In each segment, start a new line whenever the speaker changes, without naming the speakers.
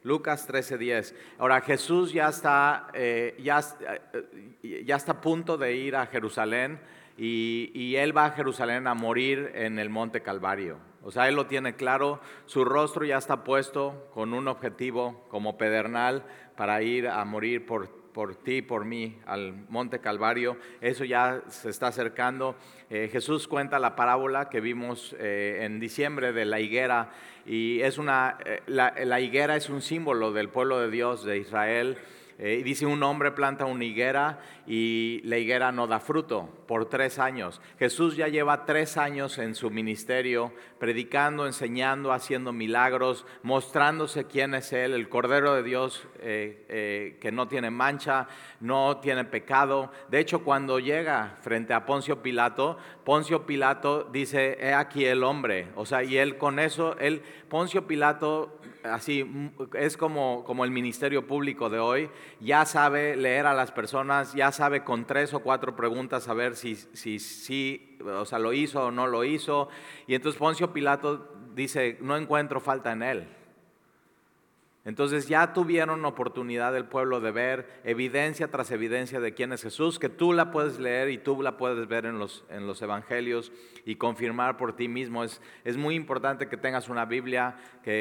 Lucas 13:10. Ahora Jesús ya está a punto de ir a Jerusalén y Él va a Jerusalén a morir en el Monte Calvario. O sea, Él lo tiene claro, su rostro ya está puesto con un objetivo como pedernal para ir a morir por ti, por mí, al Monte Calvario. Eso ya se está acercando. Jesús cuenta la parábola que vimos en diciembre de la higuera, y la higuera es un símbolo del pueblo de Dios, de Israel. Dice: un hombre planta una higuera y la higuera no da fruto por 3 años. Jesús ya lleva 3 años en su ministerio, predicando, enseñando, haciendo milagros, mostrándose quién es Él, el Cordero de Dios que no tiene mancha, no tiene pecado. De hecho, cuando llega frente a Poncio Pilato dice: he aquí el hombre. O sea, y él con eso, Poncio Pilato, así es como el ministerio público de hoy, ya sabe leer a las personas, ya sabe con 3 o 4 preguntas saber si o sea, lo hizo o no lo hizo. Y entonces Poncio Pilato dice: no encuentro falta en él. Entonces ya tuvieron oportunidad del pueblo de ver evidencia tras evidencia de quién es Jesús, que tú la puedes leer y tú la puedes ver en los evangelios y confirmar por ti mismo. Es muy importante que tengas una Biblia,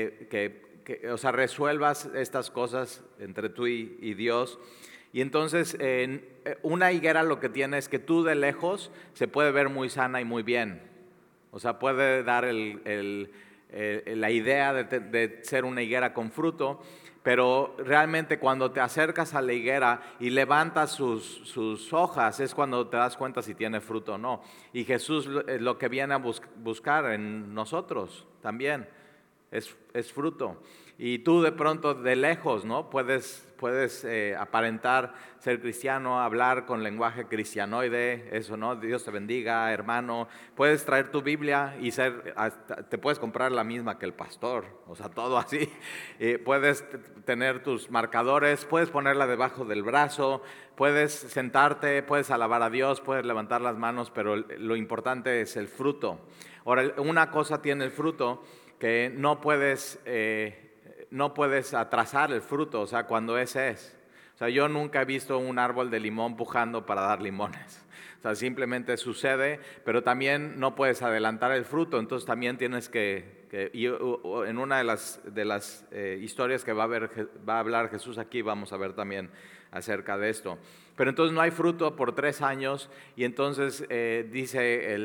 o sea, resuelvas estas cosas entre tú y Dios. Y entonces una higuera lo que tiene es que tú de lejos se puede ver muy sana y muy bien. O sea, puede dar la idea de ser una higuera con fruto, pero realmente cuando te acercas a la higuera y levantas sus hojas es cuando te das cuenta si tiene fruto o no. Y Jesús lo que viene a buscar en nosotros también es fruto. Y tú de pronto de lejos, ¿no? Puedes aparentar ser cristiano, hablar con lenguaje cristianoide, eso, ¿no? Dios te bendiga, hermano. Puedes traer tu Biblia y te puedes comprar la misma que el pastor, o sea, todo así. Puedes tener tus marcadores, puedes ponerla debajo del brazo, puedes sentarte, puedes alabar a Dios, puedes levantar las manos, pero lo importante es el fruto. Ahora, una cosa tiene el fruto que no puedes atrasar el fruto, o sea, cuando es. O sea, yo nunca he visto un árbol de limón pujando para dar limones. O sea, simplemente sucede, pero también no puedes adelantar el fruto, entonces también tienes y en una de las historias que va a hablar Jesús aquí, vamos a ver también acerca de esto. Pero entonces no hay fruto por 3 años, y entonces dice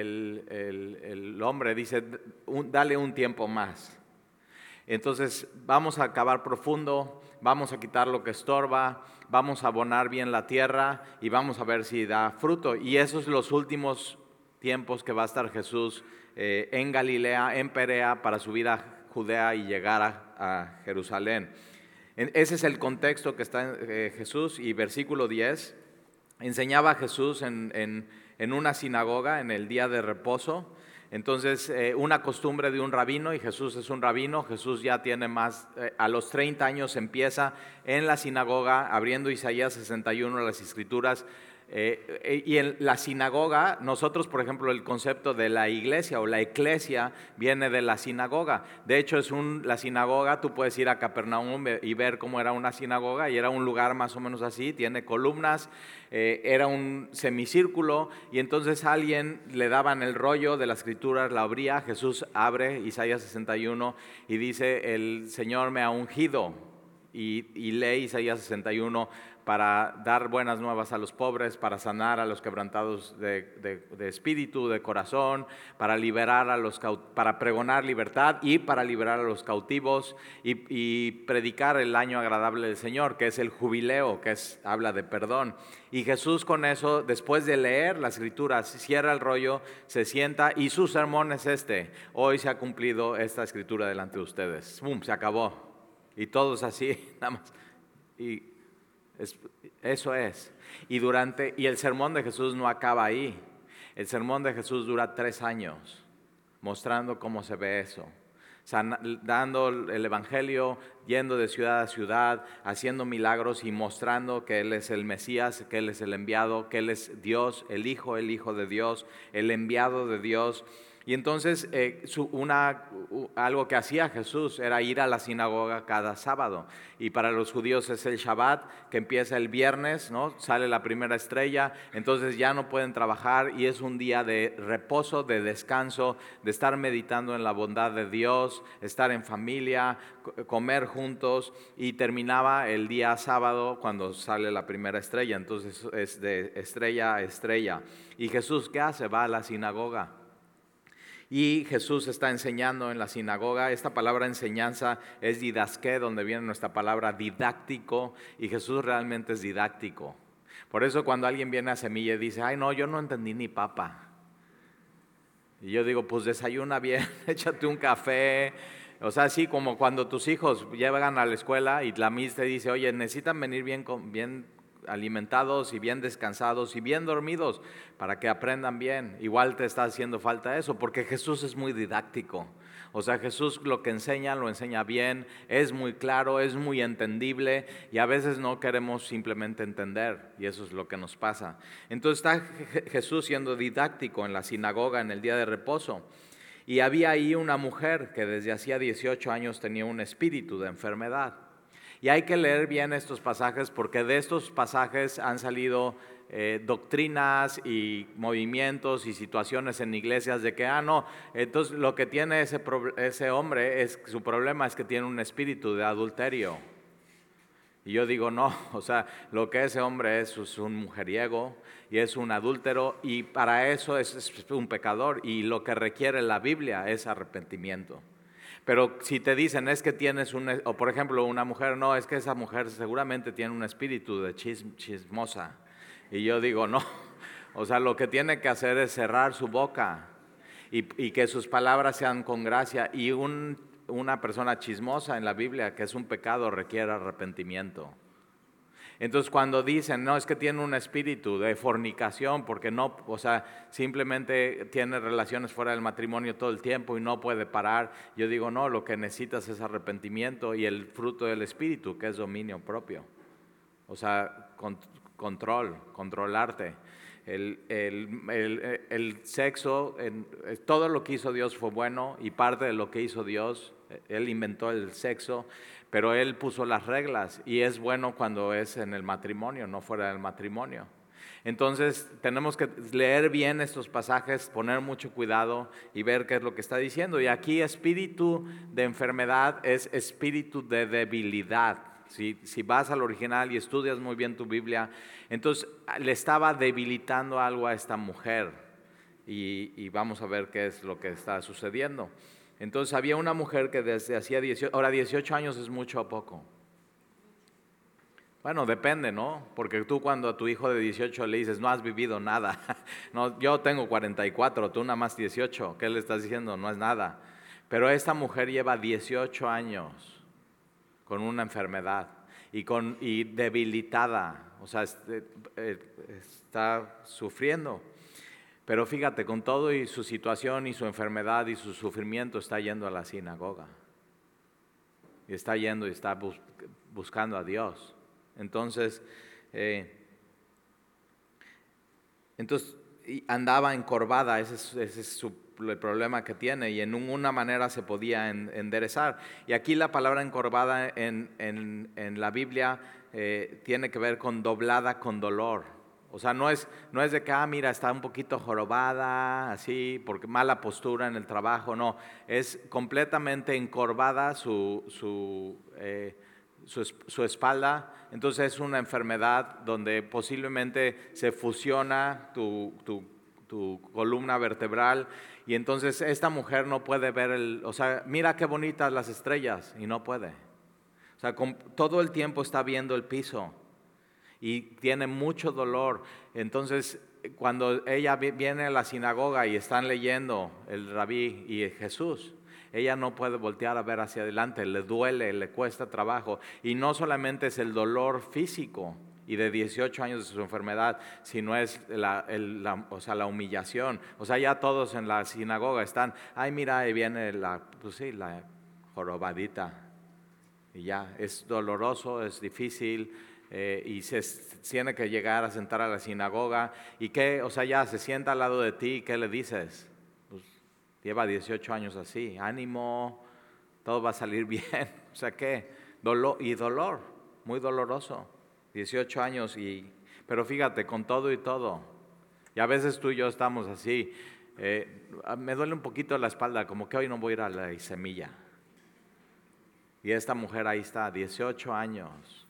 el hombre, dice: dale un tiempo más. Entonces vamos a cavar profundo, vamos a quitar lo que estorba, vamos a abonar bien la tierra y vamos a ver si da fruto. Y esos son los últimos tiempos que va a estar Jesús en Galilea, en Perea, para subir a Judea y llegar a Jerusalén. Ese es el contexto que está en Jesús. Y versículo 10, enseñaba Jesús en una sinagoga en el día de reposo. Entonces, una costumbre de un rabino, y Jesús es un rabino. Jesús ya tiene a los 30 años empieza en la sinagoga abriendo Isaías 61, las escrituras. Y en la sinagoga, nosotros, por ejemplo, el concepto de la iglesia o la eclesia viene de la sinagoga. De hecho, la sinagoga, tú puedes ir a Capernaum y ver cómo era una sinagoga, y era un lugar más o menos así, tiene columnas, era un semicírculo, y entonces a alguien le daban el rollo de las escrituras, la abría. Jesús abre Isaías 61 y dice: el Señor me ha ungido, y lee Isaías 61 para dar buenas nuevas a los pobres, para sanar a los quebrantados de espíritu, de corazón, para para pregonar libertad y para liberar a los cautivos, y predicar el año agradable del Señor, que es el jubileo, habla de perdón. Y Jesús con eso, después de leer las escrituras, cierra el rollo, se sienta, y su sermón es hoy se ha cumplido esta escritura delante de ustedes. ¡Bum! Se acabó. Y todos así, nada más. Y eso es. Y el sermón de Jesús no acaba ahí. El sermón de Jesús dura 3 años, mostrando cómo se ve eso. Dando el evangelio, yendo de ciudad a ciudad, haciendo milagros y mostrando que Él es el Mesías, que Él es el enviado, que Él es Dios, el Hijo de Dios, el enviado de Dios. Y entonces algo que hacía Jesús era ir a la sinagoga cada sábado. Y para los judíos es el Shabbat, que empieza el viernes, ¿no? Sale la primera estrella, entonces ya no pueden trabajar y es un día de reposo, de descanso, de estar meditando en la bondad de Dios, estar en familia, comer juntos, y terminaba el día sábado cuando sale la primera estrella. Entonces es de estrella a estrella. ¿Y Jesús qué hace? Va a la sinagoga. Y Jesús está enseñando en la sinagoga. Esta palabra enseñanza es didasqué, donde viene nuestra palabra didáctico, y Jesús realmente es didáctico. Por eso cuando alguien viene a Semilla y dice, ay no, yo no entendí ni papa. Y yo digo, pues desayuna bien, échate un café. O sea, así como cuando tus hijos llegan a la escuela y la miss te dice, oye, necesitan venir bien alimentados y bien descansados y bien dormidos para que aprendan bien. Igual te está haciendo falta eso, porque Jesús es muy didáctico. O sea, Jesús lo que enseña, lo enseña bien, es muy claro, es muy entendible, y a veces no queremos simplemente entender, y eso es lo que nos pasa. Entonces está Jesús siendo didáctico en la sinagoga en el día de reposo. Y había ahí una mujer que desde hacía 18 años tenía un espíritu de enfermedad. Y hay que leer bien estos pasajes, porque de estos pasajes han salido doctrinas y movimientos y situaciones en iglesias de que, no, entonces lo que tiene ese hombre, su problema es que tiene un espíritu de adulterio. Y yo digo, no, o sea, lo que ese hombre es un mujeriego y es un adúltero, y para eso es un pecador, y lo que requiere la Biblia es arrepentimiento. Pero si te dicen es que tienes o por ejemplo una mujer, no, es que esa mujer seguramente tiene un espíritu de chismosa. Y yo digo, no, o sea, lo que tiene que hacer es cerrar su boca y que sus palabras sean con gracia. Y una persona chismosa en la Biblia, que es un pecado, requiere arrepentimiento. Entonces cuando dicen, no, es que tiene un espíritu de fornicación, porque no, o sea, simplemente tiene relaciones fuera del matrimonio todo el tiempo y no puede parar, yo digo, no, lo que necesitas es arrepentimiento y el fruto del espíritu, que es dominio propio. O sea, controlarte. El sexo, todo lo que hizo Dios fue bueno, y parte de lo que hizo Dios, Él inventó el sexo, pero Él puso las reglas, y es bueno cuando es en el matrimonio, no fuera del matrimonio. Entonces tenemos que leer bien estos pasajes, poner mucho cuidado y ver qué es lo que está diciendo. Y aquí espíritu de enfermedad es espíritu de debilidad. Si vas al original y estudias muy bien tu Biblia, entonces le estaba debilitando algo a esta mujer, y vamos a ver qué es lo que está sucediendo. Entonces había una mujer que desde hacía 18 años es mucho o poco. Bueno, depende, ¿no? Porque tú cuando a tu hijo de 18 le dices, no has vivido nada. No, yo tengo 44, tú nada más 18. ¿Qué le estás diciendo? No es nada. Pero esta mujer lleva 18 años con una enfermedad y debilitada, o sea, está sufriendo. Pero fíjate, con todo y su situación y su enfermedad y su sufrimiento, está yendo a la sinagoga. Y está yendo y está buscando a Dios. Entonces andaba encorvada, ese es el problema que tiene, y en una manera se podía enderezar. Y aquí la palabra encorvada en la Biblia tiene que ver con doblada con dolor. O sea, no es de que, mira, está un poquito jorobada, así, porque mala postura en el trabajo, no. Es completamente encorvada su espalda. Entonces es una enfermedad donde posiblemente se fusiona tu columna vertebral, y entonces esta mujer no puede ver o sea, mira qué bonitas las estrellas, y no puede. O sea, todo el tiempo está viendo el piso y tiene mucho dolor. Entonces cuando ella viene a la sinagoga y están leyendo el rabí y Jesús, ella no puede voltear a ver hacia adelante, le duele, le cuesta trabajo. Y no solamente es el dolor físico y de 18 años de su enfermedad, sino es o sea, la humillación. O sea, ya todos en la sinagoga están, ay mira, ahí viene la jorobadita. Y ya, es doloroso, es difícil, y se tiene que llegar a sentar a la sinagoga. ¿Y qué? O sea, ya se sienta al lado de ti, ¿qué le dices? Pues, Lleva 18 años así. Ánimo, todo va a salir bien. O sea, ¿qué? Dolor, muy doloroso. 18 años pero fíjate, con todo y todo. Y a veces tú y yo estamos así. Me duele un poquito la espalda, como que hoy no voy a ir a la semilla. Y esta mujer ahí está, 18 años.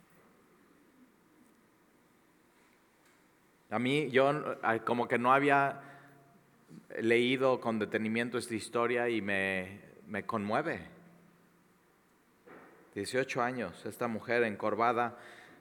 A mí, yo como que no había leído con detenimiento esta historia y me conmueve. 18 años, esta mujer encorvada.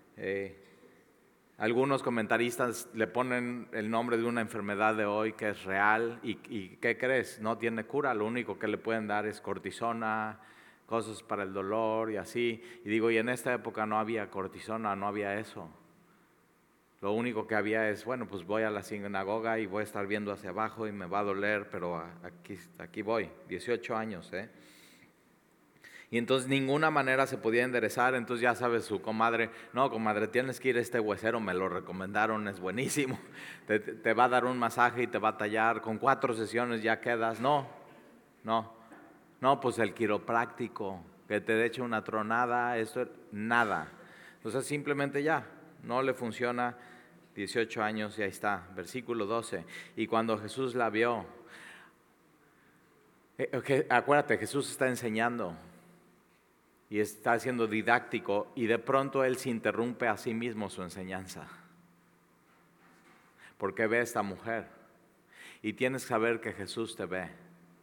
Algunos comentaristas le ponen el nombre de una enfermedad de hoy que es real y ¿qué crees? No tiene cura, lo único que le pueden dar es cortisona, cosas para el dolor y así. Y digo, y en esta época no había cortisona, no había eso. Lo único que había es, bueno, pues voy a la sinagoga y voy a estar viendo hacia abajo y me va a doler, pero aquí voy, 18 años, Y entonces ninguna manera se podía enderezar, entonces ya sabes, su comadre, no, comadre, tienes que ir a este huesero, me lo recomendaron, es buenísimo, te va a dar un masaje y te va a tallar, con 4 sesiones ya quedas, no, pues el quiropráctico, que te eche una tronada, nada. Entonces simplemente ya, no le funciona, 18 años y ahí está, versículo 12. Y cuando Jesús la vio, acuérdate, Jesús está enseñando y está siendo didáctico y de pronto Él se interrumpe a sí mismo su enseñanza. Porque ve a esta mujer y tienes que saber que Jesús te ve.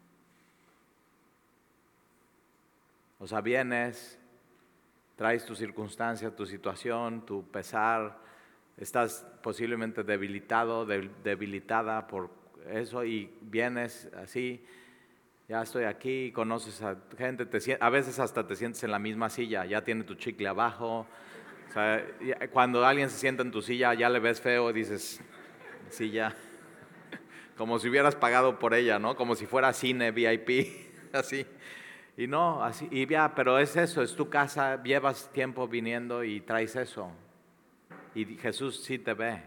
O sea, vienes, traes tu circunstancia, tu situación, tu pesar, estás posiblemente debilitado, debilitada por eso y vienes así, ya estoy aquí, conoces a gente, a veces hasta te sientes en la misma silla, ya tiene tu chicle abajo, o sea, cuando alguien se sienta en tu silla ya le ves feo y dices, silla, como si hubieras pagado por ella, ¿no? Como si fuera cine VIP, así. Y no, así, y ya, pero es eso, es tu casa, llevas tiempo viniendo y traes eso. Y Jesús sí te ve.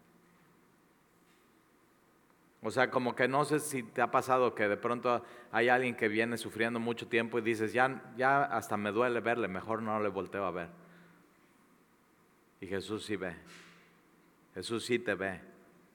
O sea, como que no sé si te ha pasado que de pronto hay alguien que viene sufriendo mucho tiempo y dices, ya hasta me duele verle, mejor no le volteo a ver. Y Jesús sí ve. Jesús sí te ve.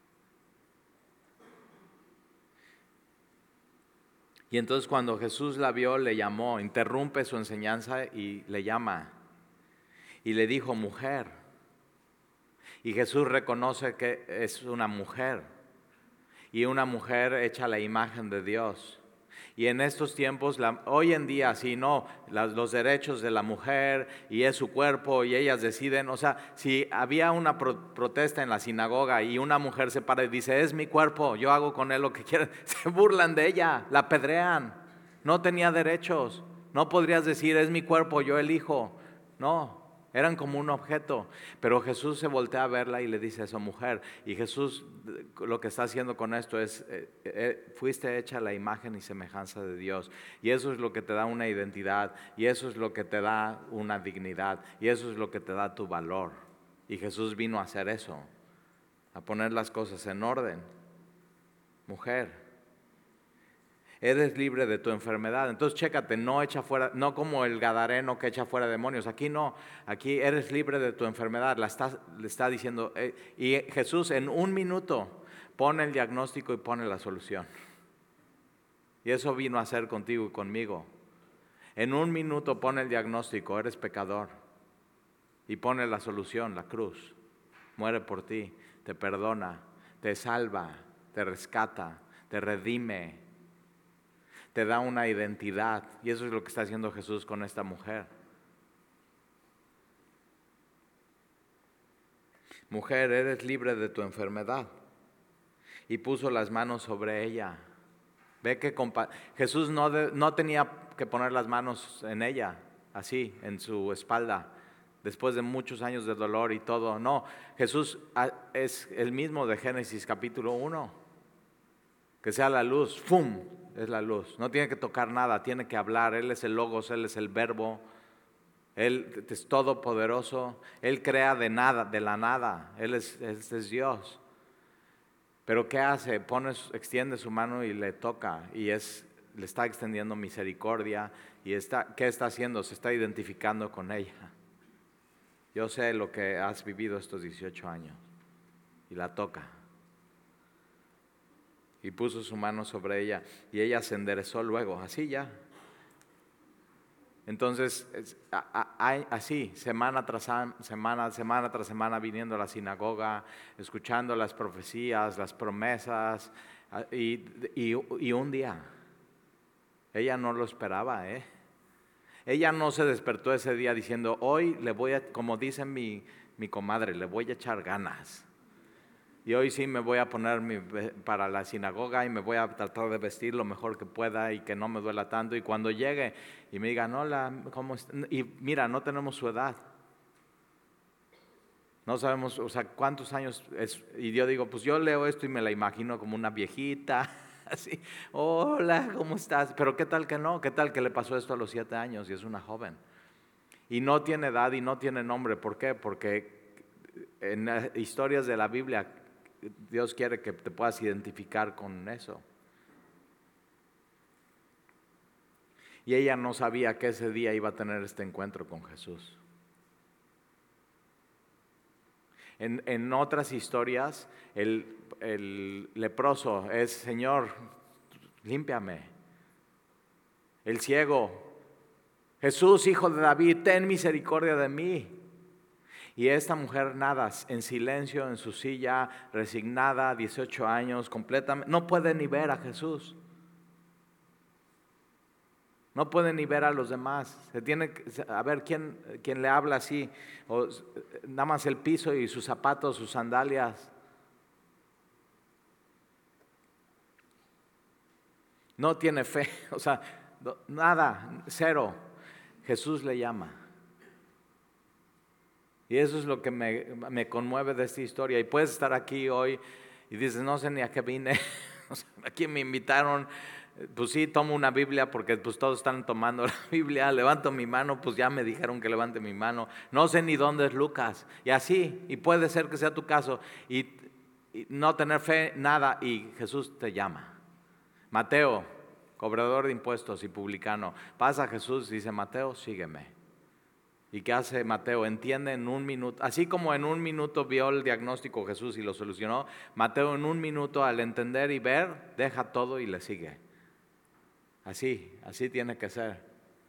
Y entonces cuando Jesús la vio, le llamó, interrumpe su enseñanza y le llama. Y le dijo, mujer. Y Jesús reconoce que es una mujer. Y una mujer hecha a la imagen de Dios. Y en estos tiempos, hoy en día, sí, no, los derechos de la mujer y es su cuerpo y ellas deciden, o sea, si había una protesta en la sinagoga y una mujer se para y dice, es mi cuerpo, yo hago con él lo que quiera, se burlan de ella, la apedrean, no tenía derechos, no podrías decir, es mi cuerpo, yo elijo, no. Eran como un objeto, pero Jesús se voltea a verla y le dice a esa mujer, y Jesús lo que está haciendo con esto es, fuiste hecha a la imagen y semejanza de Dios, y eso es lo que te da una identidad, y eso es lo que te da una dignidad, y eso es lo que te da tu valor, y Jesús vino a hacer eso, a poner las cosas en orden. Mujer, eres libre de tu enfermedad. Entonces chécate, no echa fuera, no como el gadareno que echa fuera demonios. Aquí no, aquí eres libre de tu enfermedad. Le está diciendo, y Jesús en un minuto pone el diagnóstico y pone la solución. Y eso vino a hacer contigo y conmigo. En un minuto pone el diagnóstico, eres pecador. Y pone la solución, la cruz. Muere por ti, te perdona, te salva, te rescata, te redime, te da una identidad, y eso es lo que está haciendo Jesús con esta mujer. Mujer, eres libre de tu enfermedad. Y puso las manos sobre ella. Ve que Jesús no tenía que poner las manos en ella, así, en su espalda, después de muchos años de dolor y todo. No, Jesús es el mismo de Génesis capítulo 1. Que sea la luz, ¡fum! Es la luz. No tiene que tocar nada, tiene que hablar. Él es el Logos, Él es el Verbo. Él es todopoderoso. Él crea de nada, de la nada. Él es Dios. Pero ¿qué hace? Extiende su mano y le toca. Y es le está extendiendo misericordia y ¿qué está haciendo? Se está identificando con ella. Yo sé lo que has vivido estos 18 años. Y la toca. Y puso su mano sobre ella y ella se enderezó luego, así ya. Entonces, así, semana tras semana, viniendo a la sinagoga, escuchando las profecías, las promesas, y un día, ella no lo esperaba, Ella no se despertó ese día diciendo, hoy le voy a, como dice mi comadre, le voy a echar ganas. Y hoy sí me voy a poner para la sinagoga y me voy a tratar de vestir lo mejor que pueda y que no me duela tanto. Y cuando llegue y me digan, hola, ¿cómo estás? Y mira, no tenemos su edad. No sabemos, o sea, cuántos años es. Y yo digo, pues yo leo esto y me la imagino como una viejita, así, hola, ¿cómo estás? Pero ¿qué tal que no? ¿Qué tal que le pasó esto a los 7 años y es una joven? Y no tiene edad y no tiene nombre. ¿Por qué? Porque en las historias de la Biblia, Dios quiere que te puedas identificar con eso. Y ella no sabía que ese día iba a tener este encuentro con Jesús. En otras historias, el leproso es, Señor, límpiame. El ciego, Jesús, hijo de David, ten misericordia de mí. Y esta mujer nada, en silencio, en su silla, resignada, 18 años, completamente, no puede ni ver a Jesús. No puede ni ver a los demás. Se tiene a ver quién le habla así, o nada más el piso y sus zapatos, sus sandalias. No tiene fe, o sea, nada, cero. Jesús le llama. Y eso es lo que me conmueve de esta historia. Y puedes estar aquí hoy y dices, no sé ni a qué vine. O sea, aquí me invitaron, pues sí, tomo una Biblia porque pues todos están tomando la Biblia. Levanto mi mano, pues ya me dijeron que levante mi mano. No sé ni dónde es Lucas. Y así, y puede ser que sea tu caso. Y no tener fe, nada, y Jesús te llama. Mateo, cobrador de impuestos y publicano, pasa a Jesús y dice, Mateo, sígueme. ¿Y qué hace Mateo? Entiende en un minuto, así como en un minuto vio el diagnóstico Jesús y lo solucionó, Mateo en un minuto al entender y ver, deja todo y le sigue. Así tiene que ser.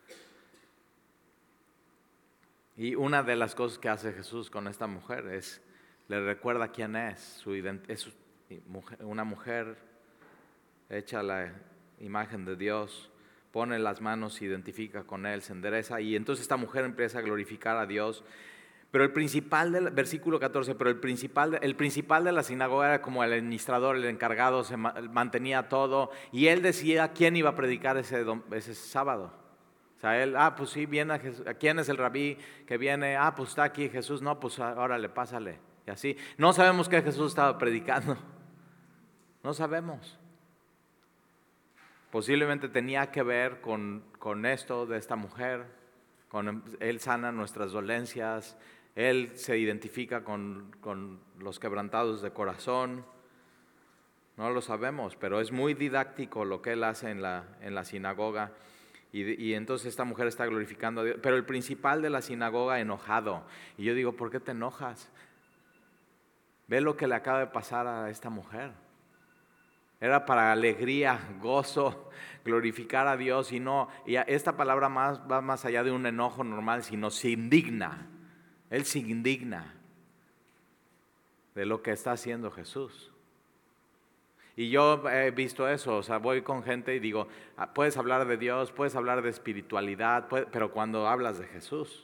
Y una de las cosas que hace Jesús con esta mujer es, le recuerda quién es, es una mujer hecha a la imagen de Dios, pone las manos, se identifica con Él, se endereza y entonces esta mujer empieza a glorificar a Dios. Pero el principal del versículo 14, pero el principal de la sinagoga era como el administrador, el encargado, mantenía todo y él decía quién iba a predicar ese sábado. O sea, él, pues sí, viene a Jesús. ¿Quién es el rabí que viene? Pues está aquí Jesús. No, pues órale, pásale. Y así. No sabemos qué Jesús estaba predicando. No sabemos. Posiblemente tenía que ver con esto de esta mujer, Él sana nuestras dolencias, Él se identifica con los quebrantados de corazón. No lo sabemos, pero es muy didáctico lo que Él hace en la sinagoga. Y entonces esta mujer está glorificando a Dios. Pero el principal de la sinagoga enojado. Y yo digo, ¿por qué te enojas? Ve lo que le acaba de pasar a esta mujer. Era para alegría, gozo, glorificar a Dios y esta palabra va más allá de un enojo normal, sino se indigna. Él se indigna de lo que está haciendo Jesús. Y yo he visto eso, o sea, voy con gente y digo, puedes hablar de Dios, puedes hablar de espiritualidad, pero cuando hablas de Jesús,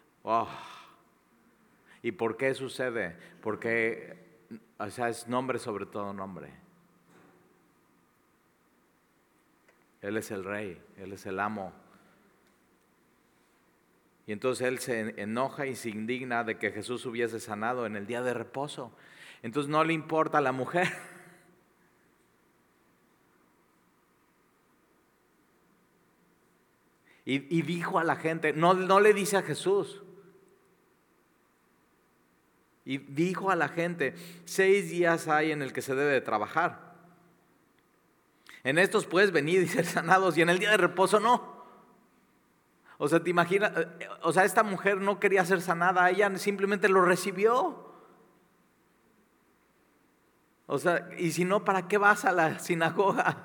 ¿y por qué sucede? Porque, o sea, es nombre sobre todo nombre. Él es el rey, Él es el amo. Y entonces él se enoja y se indigna de que Jesús hubiese sanado en el día de reposo. Entonces no le importa a la mujer. Y dijo a la gente, no le dice a Jesús. Y dijo a la gente, 6 días hay en el que se debe de trabajar. En estos puedes venir y ser sanados y en el día de reposo no. O sea, te imaginas, o sea, esta mujer no quería ser sanada, ella simplemente lo recibió. O sea, y si no, ¿para qué vas a la sinagoga?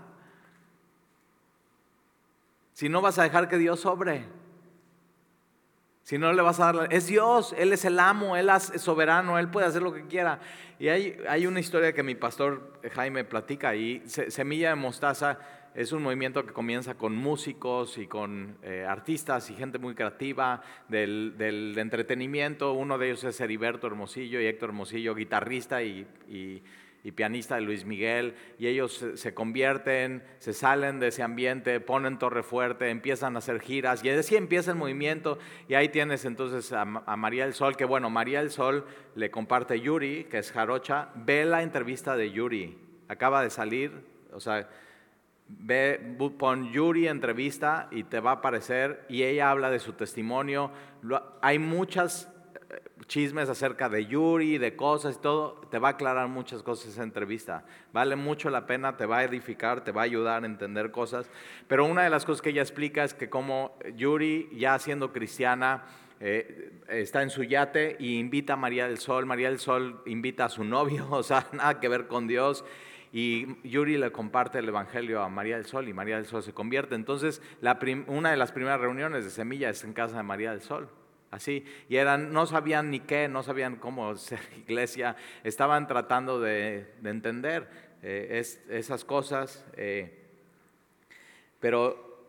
Si no vas a dejar que Dios obre. Si no le vas a dar, es Dios, Él es el amo, Él es soberano, Él puede hacer lo que quiera. Y hay una historia que mi pastor Jaime platica y Semilla de Mostaza es un movimiento que comienza con músicos y con artistas y gente muy creativa del entretenimiento. Uno de ellos es Heriberto Hermosillo y Héctor Hermosillo, guitarrista y pianista de Luis Miguel, y ellos se convierten, se salen de ese ambiente, ponen Torre Fuerte, empiezan a hacer giras, y así empieza el movimiento. Y ahí tienes entonces a María del Sol, que bueno, María del Sol le comparte Yuri, que es jarocha. Ve la entrevista de Yuri, acaba de salir, o sea, pon Yuri entrevista y te va a aparecer, y ella habla de su testimonio. Hay muchas chismes acerca de Yuri, de cosas y todo, te va a aclarar muchas cosas esa entrevista. Vale mucho la pena, te va a edificar, te va a ayudar a entender cosas. Pero una de las cosas que ella explica es que como Yuri, ya siendo cristiana, está en su yate y invita a María del Sol. María del Sol invita a su novio, o sea, nada que ver con Dios. Y Yuri le comparte el evangelio a María del Sol y María del Sol se convierte. Entonces, una de las primeras reuniones de Semilla es en casa de María del Sol. Así, y no sabían ni qué, no sabían cómo ser iglesia, estaban tratando de entender esas cosas, pero,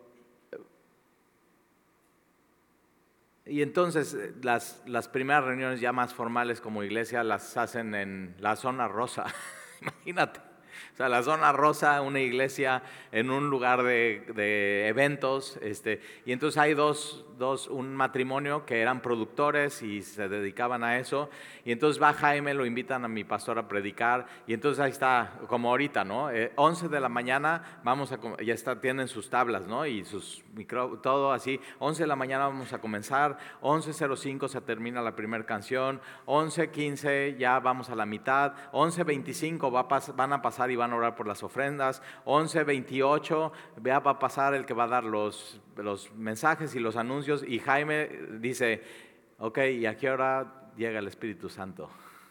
y entonces las primeras reuniones ya más formales como iglesia las hacen en la zona rosa, imagínate. O sea, la zona rosa, una iglesia en un lugar de eventos, y entonces hay un matrimonio que eran productores y se dedicaban a eso, y entonces va Jaime, lo invitan a mi pastor a predicar, y entonces ahí está, como ahorita, ¿no? 11 de la mañana, tienen sus tablas, ¿no? Y sus todo así, 11 de la mañana vamos a comenzar, 11:05 se termina la primera canción, 11:15 ya vamos a la mitad, 11:25 van a pasar y van a orar por las ofrendas, 11:28 va a pasar el que va a dar los mensajes y los anuncios, y Jaime dice, ok, ¿y a qué hora llega el Espíritu Santo?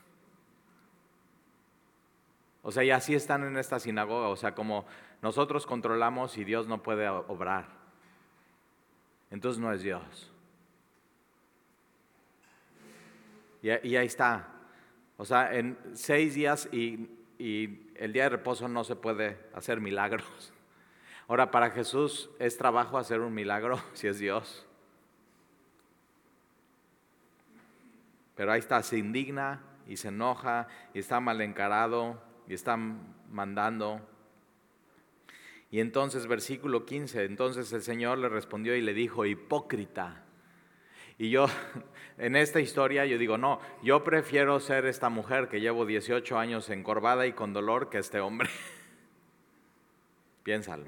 O sea, y así están en esta sinagoga, o sea, como nosotros controlamos y Dios no puede obrar, entonces no es Dios. Y ahí está, o sea, en 6 días y el día de reposo no se puede hacer milagros. Ahora, para Jesús es trabajo hacer un milagro si es Dios. Pero ahí está, se indigna y se enoja y está mal encarado y está mandando. Y entonces, versículo 15, entonces el Señor le respondió y le dijo, hipócrita. Y yo, en esta historia, yo digo, no, yo prefiero ser esta mujer que llevo 18 años encorvada y con dolor que este hombre. Piénsalo.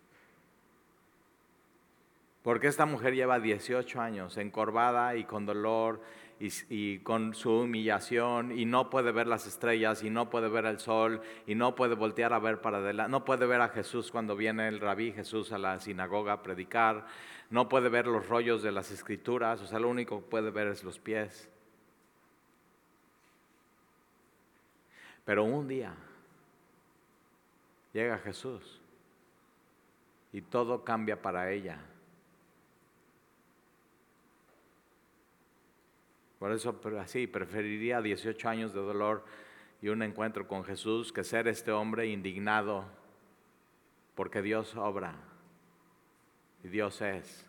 Porque esta mujer lleva 18 años encorvada y con dolor y con su humillación, y no puede ver las estrellas y no puede ver el sol y no puede voltear a ver para adelante, no puede ver a Jesús cuando viene el rabí Jesús a la sinagoga a predicar, no puede ver los rollos de las escrituras, o sea, lo único que puede ver es los pies. Pero un día llega Jesús y todo cambia para ella. Por eso así preferiría 18 años de dolor y un encuentro con Jesús que ser este hombre indignado porque Dios obra y Dios es.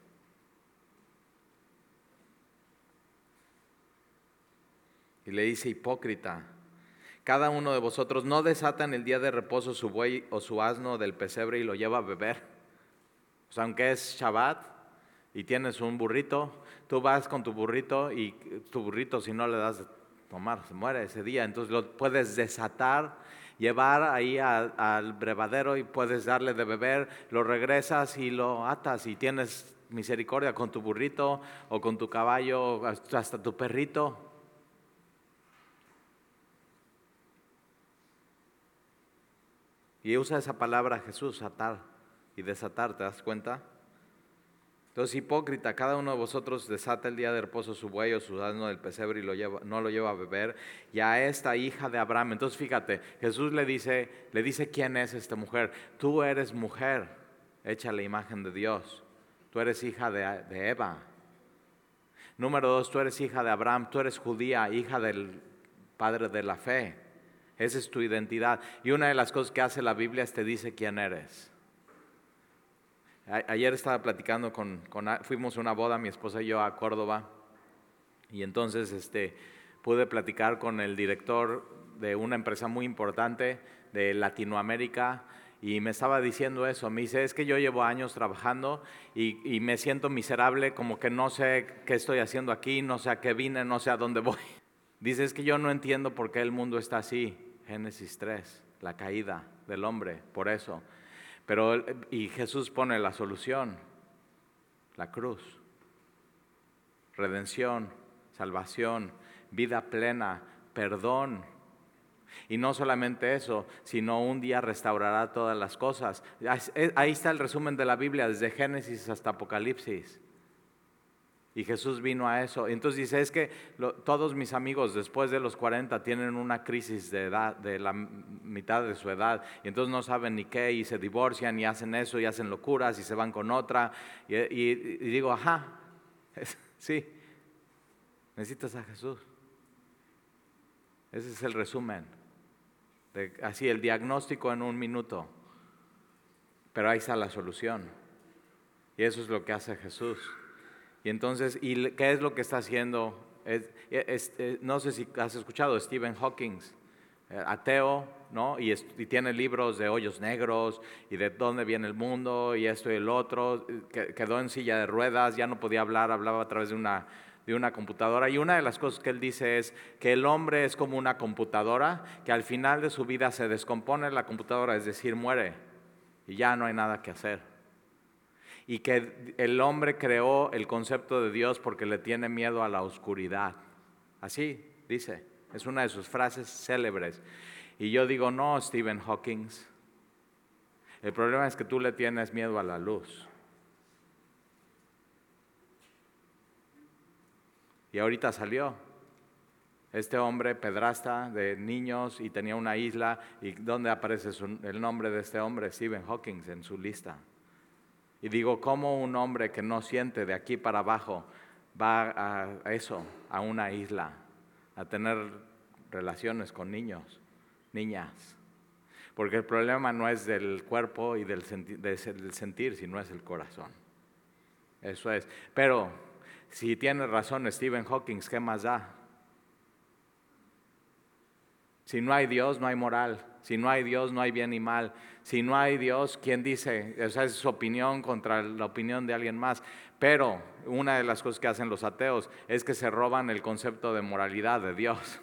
Y le dice, hipócrita, cada uno de vosotros no desata en el día de reposo su buey o su asno del pesebre y lo lleva a beber. O sea, aunque es Shabbat y tienes un burrito, tú vas con tu burrito y tu burrito, si no le das de tomar, se muere ese día. Entonces lo puedes desatar, llevar ahí al brevadero y puedes darle de beber, lo regresas y lo atas y tienes misericordia con tu burrito o con tu caballo, hasta tu perrito. Y usa esa palabra Jesús, atar y desatar, ¿te das cuenta? Entonces, hipócrita, cada uno de vosotros desata el día de reposo su buey o su asno del pesebre y no lo lleva a beber, y a esta hija de Abraham. Entonces, fíjate, Jesús le dice quién es esta mujer. Tú eres mujer, hecha a la imagen de Dios. Tú eres hija de Eva. Número 2, tú eres hija de Abraham, tú eres judía, hija del padre de la fe. Esa es tu identidad. Y una de las cosas que hace la Biblia es te dice quién eres. Ayer estaba platicando fuimos a una boda, mi esposa y yo, a Córdoba, y entonces pude platicar con el director de una empresa muy importante de Latinoamérica, y me estaba diciendo eso. Me dice, es que yo llevo años trabajando y me siento miserable, como que no sé qué estoy haciendo aquí, no sé a qué vine, no sé a dónde voy. Dice, es que yo no entiendo por qué el mundo está así. Génesis 3, la caída del hombre, por eso. Y Jesús pone la solución, la cruz, redención, salvación, vida plena, perdón. Y no solamente eso, sino un día restaurará todas las cosas. Ahí está el resumen de la Biblia, desde Génesis hasta Apocalipsis. Y Jesús vino a eso. Entonces dice, es que todos mis amigos después de los 40 tienen una crisis de edad, de la mitad de su edad, y entonces no saben ni qué, y se divorcian, y hacen eso, y hacen locuras, y se van con otra. Y digo, ajá, sí, necesitas a Jesús. Ese es el resumen. Así, el diagnóstico en un minuto. Pero ahí está la solución. Y eso es lo que hace Jesús. Y entonces, ¿qué es lo que está haciendo? No sé si has escuchado Stephen Hawking, ateo, ¿no? Y tiene libros de hoyos negros y de dónde viene el mundo y esto y el otro. Quedó en silla de ruedas, ya no podía hablar, hablaba a través de una computadora. Y una de las cosas que él dice es que el hombre es como una computadora, que al final de su vida se descompone la computadora, es decir, muere y ya no hay nada que hacer. Y que el hombre creó el concepto de Dios porque le tiene miedo a la oscuridad. Así dice, es una de sus frases célebres. Y yo digo, no, Stephen Hawking, el problema es que tú le tienes miedo a la luz. Y ahorita salió este hombre pedrasta de niños y tenía una isla. ¿Y dónde aparece el nombre de este hombre? Stephen Hawking en su lista. Y digo, ¿cómo un hombre que no siente de aquí para abajo va a una isla, a tener relaciones con niños, niñas? Porque el problema no es del cuerpo y del sentir, sino es el corazón. Eso es. Pero si tiene razón Stephen Hawking, ¿qué más da? Si no hay Dios, no hay moral. Si no hay Dios, no hay bien y mal. Si no hay Dios, ¿quién dice? Esa es su opinión contra la opinión de alguien más. Pero una de las cosas que hacen los ateos es que se roban el concepto de moralidad de Dios.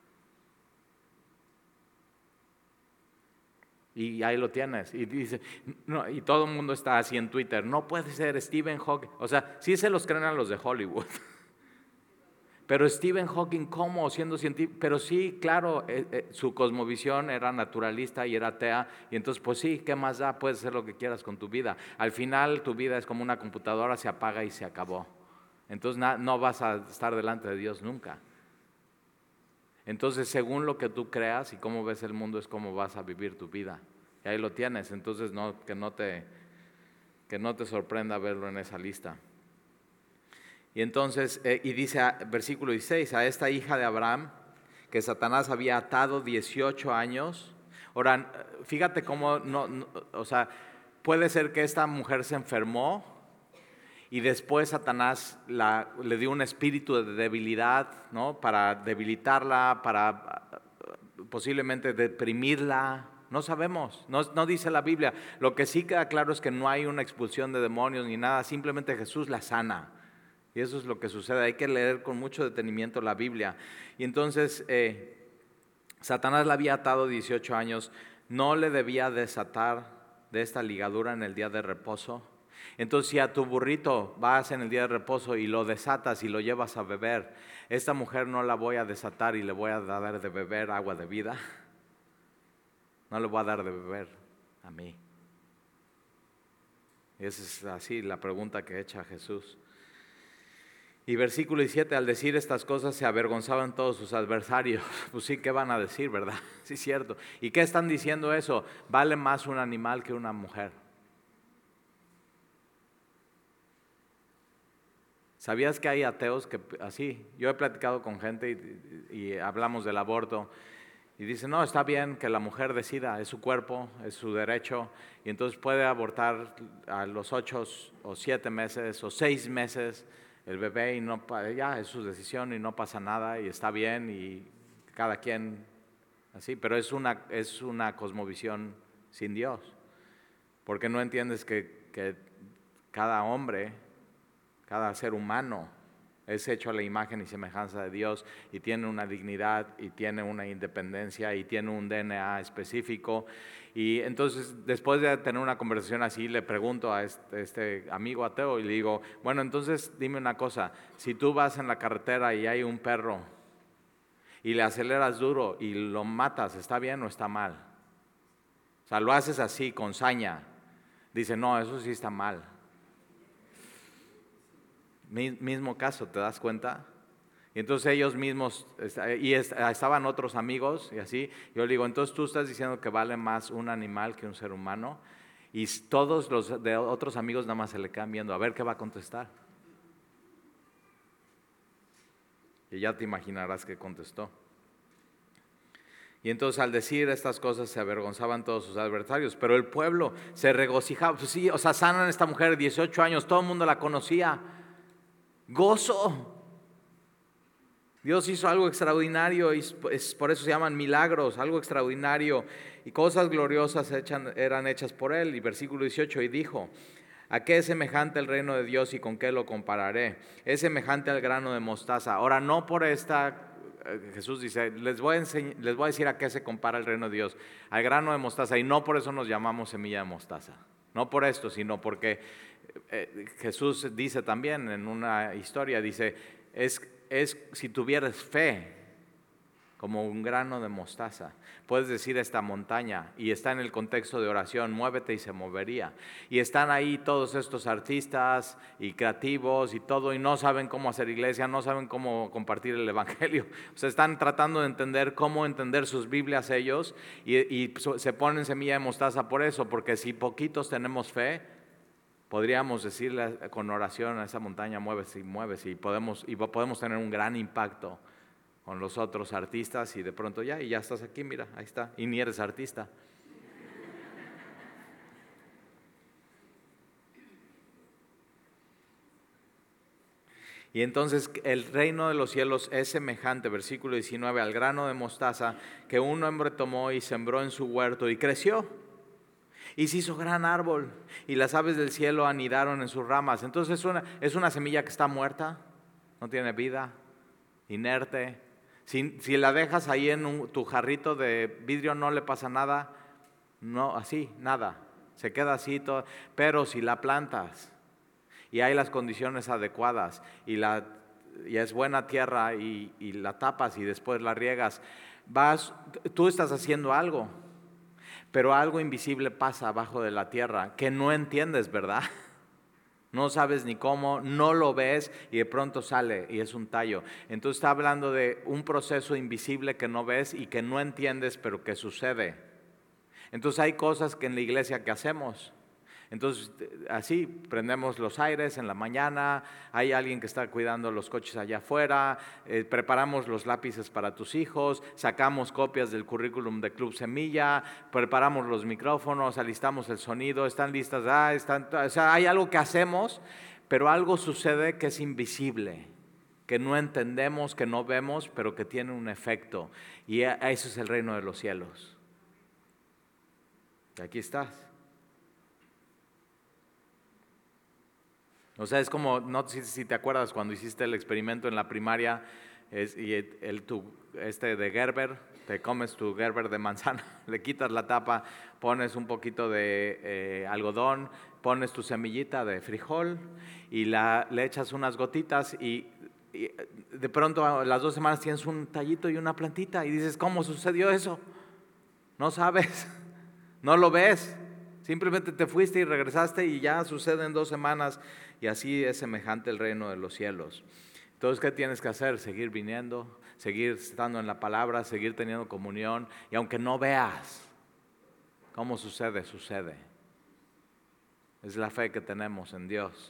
Y ahí lo tienes. Y dice, no, y todo el mundo está así en Twitter, no puede ser Stephen Hawking. O sea, sí se los creen a los de Hollywood. Pero Stephen Hawking, ¿cómo? Siendo científico. Pero sí, claro, su cosmovisión era naturalista y era atea. Y entonces, pues sí, ¿qué más da? Puedes hacer lo que quieras con tu vida. Al final, tu vida es como una computadora, se apaga y se acabó. Entonces, no vas a estar delante de Dios nunca. Entonces, según lo que tú creas y cómo ves el mundo, es cómo vas a vivir tu vida. Y ahí lo tienes. Entonces, que no te sorprenda verlo en esa lista. Y entonces, y dice, versículo 16, a esta hija de Abraham, que Satanás había atado 18 años. Ahora, fíjate cómo, o sea, puede ser que esta mujer se enfermó y después Satanás le dio un espíritu de debilidad, ¿no? Para debilitarla, para posiblemente deprimirla. No sabemos, no dice la Biblia. Lo que sí queda claro es que no hay una expulsión de demonios ni nada, simplemente Jesús la sana. Y eso es lo que sucede. Hay que leer con mucho detenimiento la Biblia. Y entonces, Satanás la había atado 18 años. No le debía desatar de esta ligadura en el día de reposo. Entonces, si a tu burrito vas en el día de reposo y lo desatas y lo llevas a beber, esta mujer no la voy a desatar y le voy a dar de beber agua de vida. No le voy a dar de beber. a mí? Esa es así la pregunta que echa Jesús. Y versículo 17, al decir estas cosas se avergonzaban todos sus adversarios. Pues sí, ¿qué van a decir, verdad? Sí, es cierto. ¿Y qué están diciendo eso? Vale más un animal que una mujer. ¿Sabías que hay ateos que así? Yo he platicado con gente y hablamos del aborto y dicen, no, está bien que la mujer decida, es su cuerpo, es su derecho, y entonces puede abortar a los 8 o 7 meses o 6 meses el bebé y no, ya es su decisión y no pasa nada y está bien y cada quien así, pero es una cosmovisión sin Dios, porque no entiendes que cada hombre, cada ser humano es hecho a la imagen y semejanza de Dios y tiene una dignidad y tiene una independencia y tiene un DNA específico. Y entonces, después de tener una conversación así, le pregunto a este amigo ateo y le digo, bueno, entonces dime una cosa, si tú vas en la carretera y hay un perro y le aceleras duro y lo matas, ¿está bien o está mal? O sea, lo haces así, con saña. Dice, no, eso sí está mal. Mismo caso, ¿te das cuenta? Y entonces ellos mismos, estaban otros amigos y así, yo le digo, entonces tú estás diciendo que vale más un animal que un ser humano, y todos los de otros amigos nada más se le quedan viendo, a ver qué va a contestar. Y ya te imaginarás qué contestó. Y entonces al decir estas cosas se avergonzaban todos sus adversarios, pero el pueblo se regocijaba. Pues sí, o sea, sanan a esta mujer de 18 años, todo el mundo la conocía. Gozo. Dios hizo algo extraordinario y por eso se llaman milagros, algo extraordinario, y cosas gloriosas eran hechas por él. Y versículo 18, y dijo, ¿a qué es semejante el reino de Dios y con qué lo compararé? Es semejante al grano de mostaza. Ahora, no por Jesús dice, les voy a decir a qué se compara el reino de Dios, al grano de mostaza, y no por eso nos llamamos semilla de mostaza. No por esto, sino porque Jesús dice también en una historia, dice, es si tuvieras fe como un grano de mostaza, puedes decir a esta montaña, y está en el contexto de oración, muévete y se movería. Y están ahí todos estos artistas y creativos y todo, y no saben cómo hacer iglesia, no saben cómo compartir el evangelio. O sea, están tratando de entender cómo entender sus Biblias ellos, y se ponen semilla de mostaza por eso, porque si poquitos tenemos fe, podríamos decirle con oración a esa montaña, muévese y muévese, y podemos tener un gran impacto con los otros artistas, y de pronto ya estás aquí, mira, ahí está, y ni eres artista. Y entonces el reino de los cielos es semejante, versículo 19, al grano de mostaza que un hombre tomó y sembró en su huerto y creció. Y se hizo gran árbol, y las aves del cielo anidaron en sus ramas. Entonces es una semilla que está muerta, no tiene vida, inerte. Si la dejas ahí en tu jarrito de vidrio no le pasa nada, no, así, nada, se queda así todo. Pero si la plantas y hay las condiciones adecuadas y es buena tierra y la tapas y después la riegas, tú estás haciendo algo. Pero algo invisible pasa abajo de la tierra que no entiendes, ¿verdad? No sabes ni cómo, no lo ves y de pronto sale y es un tallo. Entonces está hablando de un proceso invisible que no ves y que no entiendes, pero que sucede. Entonces hay cosas que en la iglesia que hacemos. Entonces así prendemos los aires en la mañana, hay alguien que está cuidando los coches allá afuera, preparamos los lápices para tus hijos, sacamos copias del currículum de Club Semilla, preparamos los micrófonos, alistamos el sonido, están listas, o sea, hay algo que hacemos, pero algo sucede que es invisible, que no entendemos, que no vemos, pero que tiene un efecto, y eso es el reino de los cielos. Y aquí estás. O sea, es como, no sé si te acuerdas cuando hiciste el experimento en la primaria, de Gerber, te comes tu Gerber de manzana, le quitas la tapa, pones un poquito de algodón, pones tu semillita de frijol y le echas unas gotitas y de pronto a las 2 semanas tienes un tallito y una plantita y dices, ¿cómo sucedió eso? No sabes, no lo ves. Simplemente te fuiste y regresaste y ya sucede en 2 semanas y así es semejante el reino de los cielos. Entonces, ¿qué tienes que hacer? Seguir viniendo, seguir estando en la palabra, seguir teniendo comunión y aunque no veas cómo sucede, sucede. Es la fe que tenemos en Dios.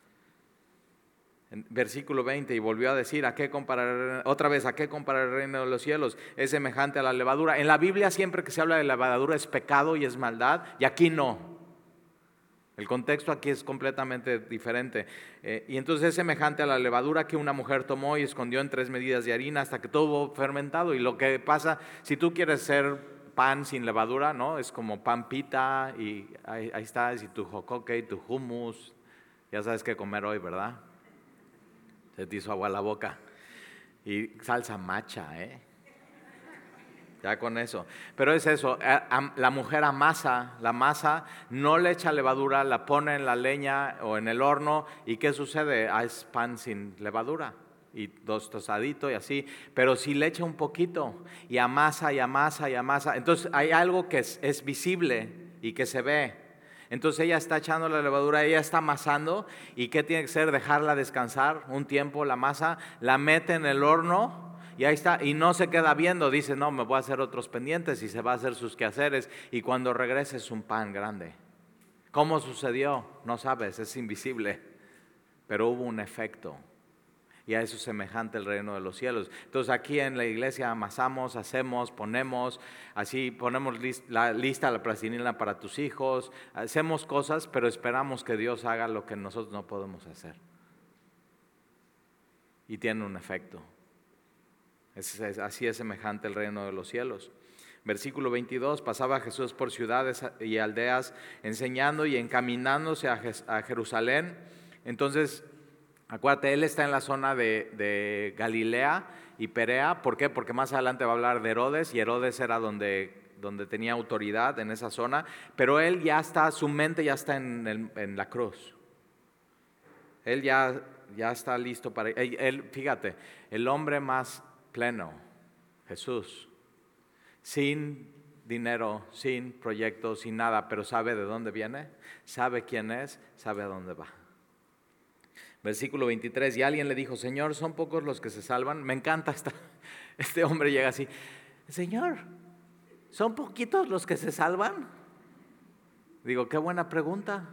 En versículo 20, y volvió a decir, ¿a qué comparar? Otra vez, ¿a qué comparar el reino de los cielos? Es semejante a la levadura. En la Biblia siempre que se habla de levadura es pecado y es maldad, y aquí no. El contexto aquí es completamente diferente. Y entonces es semejante a la levadura que una mujer tomó y escondió en 3 medidas de harina hasta que todo hubo fermentado. Y lo que pasa, si tú quieres ser pan sin levadura, ¿no? Es como pan pita y ahí estás, y tu jocoque y tu hummus. Ya sabes qué comer hoy, ¿verdad? Se te hizo agua la boca. Y salsa macha, ya con eso. Pero es eso, la mujer amasa la masa, no le echa levadura, la pone en la leña o en el horno. ¿Y qué sucede? Es pan sin levadura. Y tostadito y así. Pero si le echa un poquito y amasa y amasa y amasa, entonces hay algo que es visible y que se ve. Entonces ella está echando la levadura, ella está amasando. ¿Y qué tiene que hacer? Dejarla descansar un tiempo la masa, la mete en el horno y ahí está. Y no se queda viendo, dice, no, me voy a hacer otros pendientes y se va a hacer sus quehaceres. Y cuando regrese es un pan grande. ¿Cómo sucedió? No sabes, es invisible. Pero hubo un efecto. Y a eso es semejante el reino de los cielos. Entonces aquí en la iglesia amasamos, hacemos, ponemos, así ponemos lista la plastilina para tus hijos, hacemos cosas, pero esperamos que Dios haga lo que nosotros no podemos hacer. Y tiene un efecto. Así es semejante el reino de los cielos. Versículo 22, pasaba Jesús por ciudades y aldeas, enseñando y encaminándose a Jerusalén. Entonces, acuérdate, él está en la zona de Galilea y Perea. ¿Por qué? Porque más adelante va a hablar de Herodes, y Herodes era donde tenía autoridad en esa zona. Pero él ya está, su mente ya está en la cruz. Él ya está listo para... Fíjate, el hombre más pleno, Jesús, sin dinero, sin proyectos, sin nada, pero sabe de dónde viene, sabe quién es, sabe a dónde va. Versículo 23, y alguien le dijo, Señor, ¿son pocos los que se salvan? Me encanta este hombre llega así, Señor, ¿son poquitos los que se salvan? Digo, qué buena pregunta.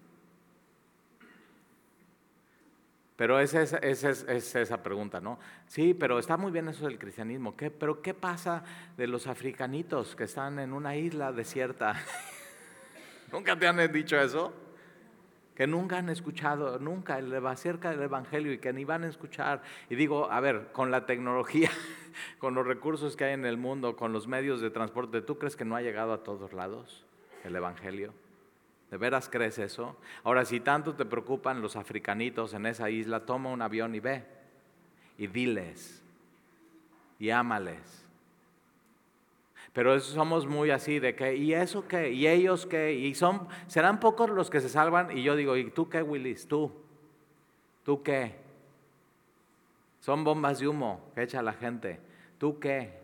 Pero es esa pregunta, ¿no? Sí, pero está muy bien eso del cristianismo. Pero ¿qué pasa de los africanitos que están en una isla desierta? ¿Nunca te han dicho eso? Que nunca han escuchado, nunca acerca del evangelio y que ni van a escuchar. Y digo, a ver, con la tecnología, con los recursos que hay en el mundo, con los medios de transporte, ¿tú crees que no ha llegado a todos lados el evangelio? ¿De veras crees eso? Ahora, si tanto te preocupan los africanitos en esa isla, toma un avión y ve. Y diles. Y ámales. Pero somos muy así de que, ¿y eso qué? ¿Y ellos qué? Y serán pocos los que se salvan. Y yo digo, ¿y tú qué, Willis? ¿Tú qué? Son bombas de humo que echa la gente. ¿Tú qué?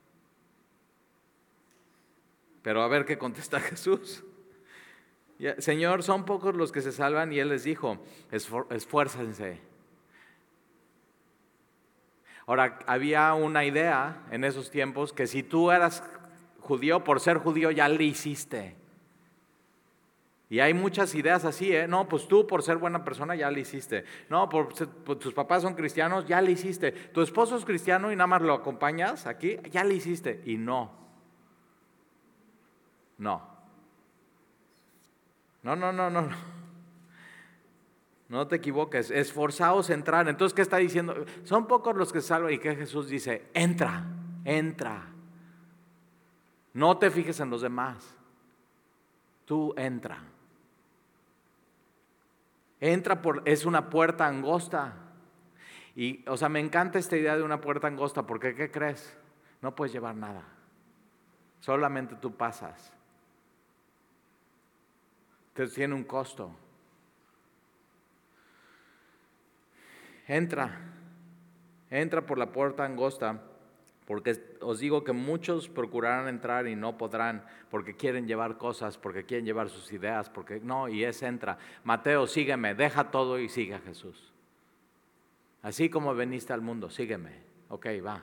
Pero a ver qué contesta Jesús. Señor, son pocos los que se salvan, y Él les dijo, esfuércense. Ahora, había una idea en esos tiempos que si tú eras judío, por ser judío ya le hiciste. Y hay muchas ideas así, no, pues tú por ser buena persona ya le hiciste. No, por tus papás son cristianos, ya le hiciste. Tu esposo es cristiano y nada más lo acompañas aquí, ya le hiciste. Y no. No te equivoques, esforzaos a entrar. Entonces, ¿qué está diciendo? Son pocos los que salvan. ¿Y qué Jesús dice? Entra. No te fijes en los demás. Tú entra. Es una puerta angosta. Y, me encanta esta idea de una puerta angosta, porque ¿qué crees? No puedes llevar nada. Solamente tú pasas. Entonces tiene un costo. Entra por la puerta angosta, Porque os digo que muchos procurarán entrar y no podrán, porque quieren llevar cosas, porque quieren llevar sus ideas, porque no, y entra. Mateo, sígueme, deja todo y sigue a Jesús. Así como veniste al mundo, sígueme. Ok, va.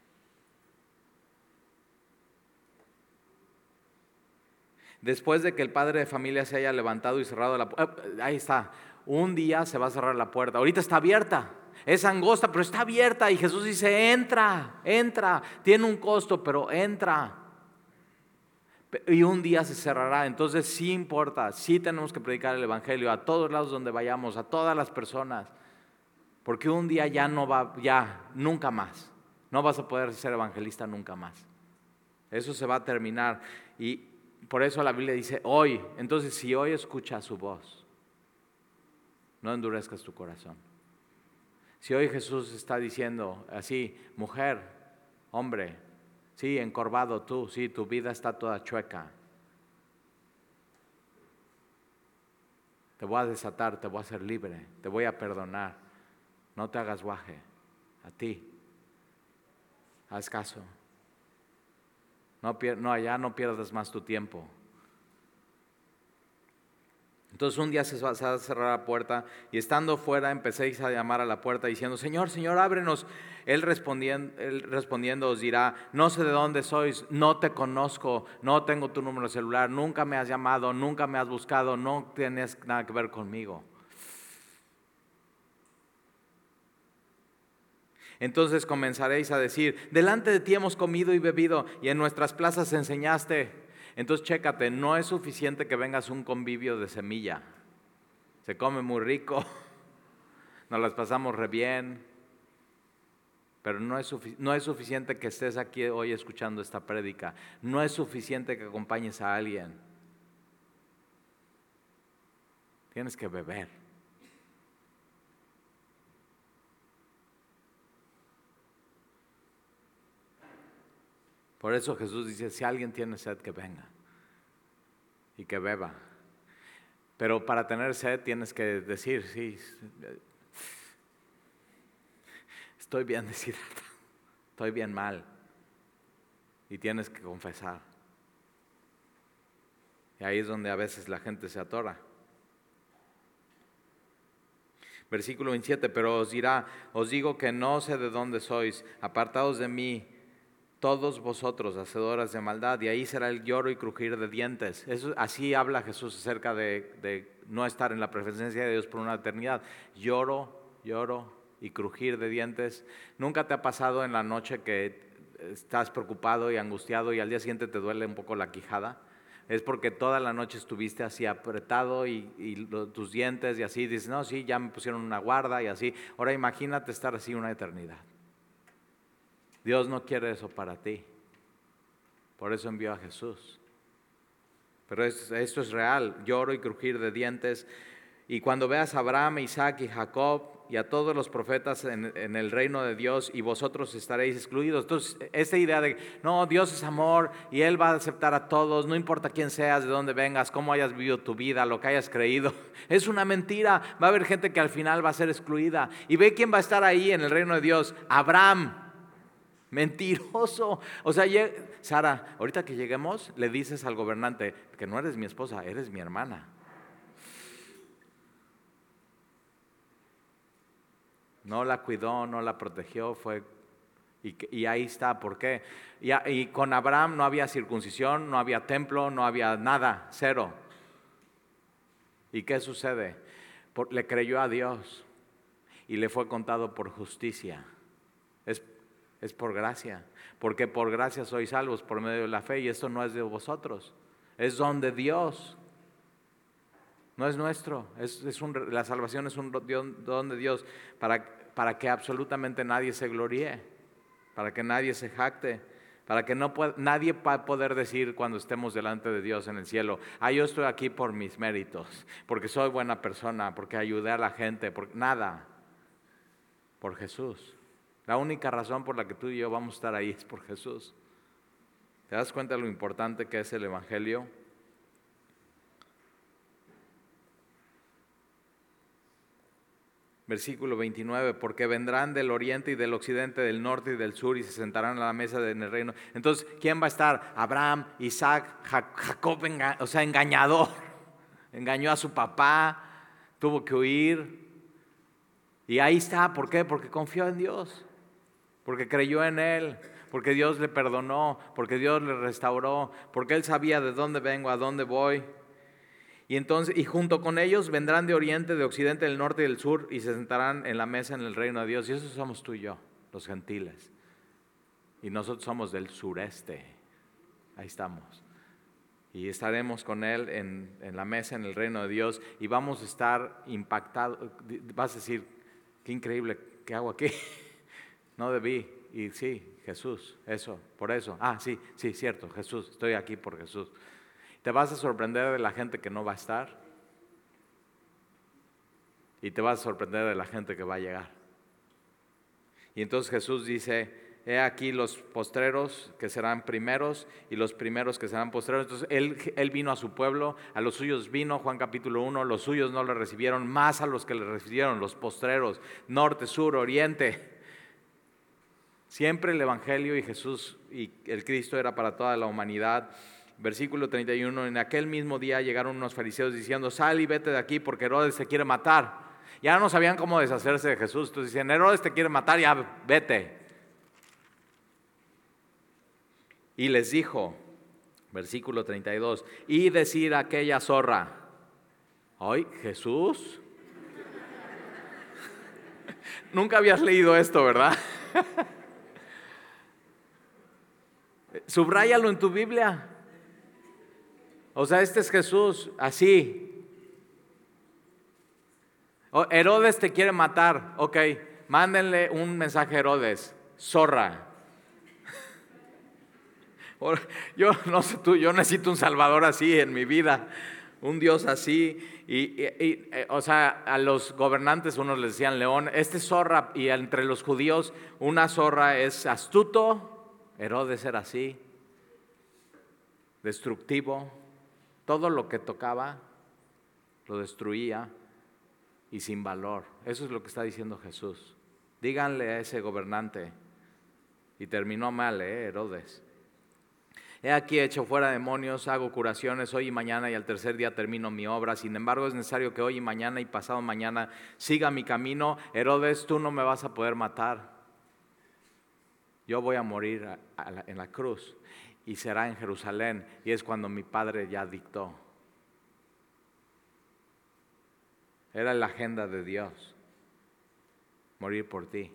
Después de que el padre de familia se haya levantado y cerrado la puerta, ahí está, un día se va a cerrar la puerta, ahorita está abierta, es angosta, pero está abierta y Jesús dice, entra, tiene un costo, pero entra. Y un día se cerrará, entonces sí importa, sí tenemos que predicar el evangelio a todos lados donde vayamos, a todas las personas, porque un día ya no va, ya, nunca más, no vas a poder ser evangelista nunca más. Eso se va a terminar y por eso la Biblia dice hoy. Entonces si hoy escuchas su voz, no endurezcas tu corazón. Si hoy Jesús está diciendo así, mujer, hombre, sí, encorvado tú, sí, tu vida está toda chueca, te voy a desatar, te voy a hacer libre, te voy a perdonar, no te hagas guaje, a ti, haz caso. No, ya no pierdas más tu tiempo. Entonces un día se va a cerrar la puerta y estando fuera empecéis a llamar a la puerta diciendo, Señor, Señor, ábrenos. Él respondiendo os dirá, no sé de dónde sois, no te conozco, no tengo tu número de celular, nunca me has llamado, nunca me has buscado, no tienes nada que ver conmigo. Entonces comenzaréis a decir, delante de ti hemos comido y bebido y en nuestras plazas enseñaste. Entonces chécate, no es suficiente que vengas a un convivio de semilla. Se come muy rico, nos las pasamos re bien, pero no es suficiente que estés aquí hoy escuchando esta prédica. No es suficiente que acompañes a alguien. Tienes que beber. Por eso Jesús dice, si alguien tiene sed, que venga y que beba. Pero para tener sed tienes que decir, sí, estoy bien deshidratado, estoy bien mal. Y tienes que confesar. Y ahí es donde a veces la gente se atora. Versículo 27, pero os dirá, os digo que no sé de dónde sois, apartados de mí, todos vosotros, hacedoras de maldad, y ahí será el lloro y crujir de dientes. Así habla Jesús acerca de no estar en la presencia de Dios por una eternidad. Lloro y crujir de dientes. ¿Nunca te ha pasado en la noche que estás preocupado y angustiado y al día siguiente te duele un poco la quijada? Es porque toda la noche estuviste así apretado y tus dientes y así, dices, no, sí, ya me pusieron una guarda y así. Ahora imagínate estar así una eternidad. Dios no quiere eso para ti. Por eso envió a Jesús. Pero esto es real, lloro y crujir de dientes. Y cuando veas a Abraham, Isaac y Jacob y a todos los profetas en el reino de Dios y vosotros estaréis excluidos. Entonces, esta idea de, no, Dios es amor y Él va a aceptar a todos, no importa quién seas, de dónde vengas, cómo hayas vivido tu vida, lo que hayas creído, es una mentira. Va a haber gente que al final va a ser excluida. Y ve quién va a estar ahí en el reino de Dios, Abraham. Mentiroso. O sea, Sara, ahorita que lleguemos, le dices al gobernante que no eres mi esposa, eres mi hermana. No la cuidó, no la protegió, y ahí está. ¿Por qué? Y con Abraham no había circuncisión, no había templo, no había nada, cero. ¿Y qué sucede? Le creyó a Dios y le fue contado por justicia. Es por gracia, porque por gracia sois salvos por medio de la fe, y esto no es de vosotros, es don de Dios, no es nuestro, la salvación es un don de Dios para que absolutamente nadie se gloríe, para que nadie se jacte, para que nadie va a poder decir cuando estemos delante de Dios en el cielo, yo estoy aquí por mis méritos, porque soy buena persona, porque ayudé a la gente, nada, por Jesús. La única razón por la que tú y yo vamos a estar ahí es por Jesús. ¿Te das cuenta de lo importante que es el evangelio? Versículo 29, porque vendrán del oriente y del occidente, del norte y del sur y se sentarán a la mesa en el reino. Entonces, ¿quién va a estar? Abraham, Isaac, Jacob, o sea, engañador. Engañó a su papá, tuvo que huir. Y ahí está, ¿por qué? Porque confió en Dios, porque creyó en Él, porque Dios le perdonó, porque Dios le restauró, porque Él sabía de dónde vengo, a dónde voy. Y entonces, y junto con ellos vendrán de oriente, de occidente, del norte y del sur y se sentarán en la mesa en el reino de Dios. Y eso somos tú y yo, los gentiles. Y nosotros somos del sureste. Ahí estamos. Y estaremos con Él en la mesa en el reino de Dios y vamos a estar impactados. Vas a decir, qué increíble, ¿qué hago aquí? No debí. Y sí, Jesús, eso, por eso. Sí, cierto, Jesús, estoy aquí por Jesús. Te vas a sorprender de la gente que no va a estar y te vas a sorprender de la gente que va a llegar. Y entonces Jesús dice, he aquí los postreros que serán primeros y los primeros que serán postreros. Entonces él vino a su pueblo, a los suyos vino, Juan capítulo 1, los suyos no le recibieron, más a los que le recibieron, los postreros, norte, sur, oriente. Siempre el Evangelio y Jesús y el Cristo era para toda la humanidad. Versículo 31, en aquel mismo día llegaron unos fariseos diciendo, sal y vete de aquí porque Herodes te quiere matar. Ya no sabían cómo deshacerse de Jesús, entonces decían, Herodes te quiere matar, ya vete. Y les dijo, versículo 32, y decir a aquella zorra, ¿ay, Jesús? Nunca habías leído esto, ¿verdad? Subráyalo en tu Biblia. O sea, este es Jesús, así. Herodes te quiere matar, ok, mándenle un mensaje a Herodes, zorra. Yo no sé tú, yo necesito un Salvador así en mi vida, un Dios así. O sea, a los gobernantes unos les decían león, este zorra, y entre los judíos una zorra es astuto, Herodes era así, destructivo, todo lo que tocaba lo destruía y sin valor. Eso es lo que está diciendo Jesús. Díganle a ese gobernante, y terminó mal, Herodes. He aquí hecho fuera demonios, hago curaciones hoy y mañana y al tercer día termino mi obra. Sin embargo, es necesario que hoy y mañana y pasado mañana siga mi camino. Herodes, tú no me vas a poder matar. Yo voy a morir en la cruz y será en Jerusalén. Y es cuando mi padre ya dictó. Era la agenda de Dios, morir por ti.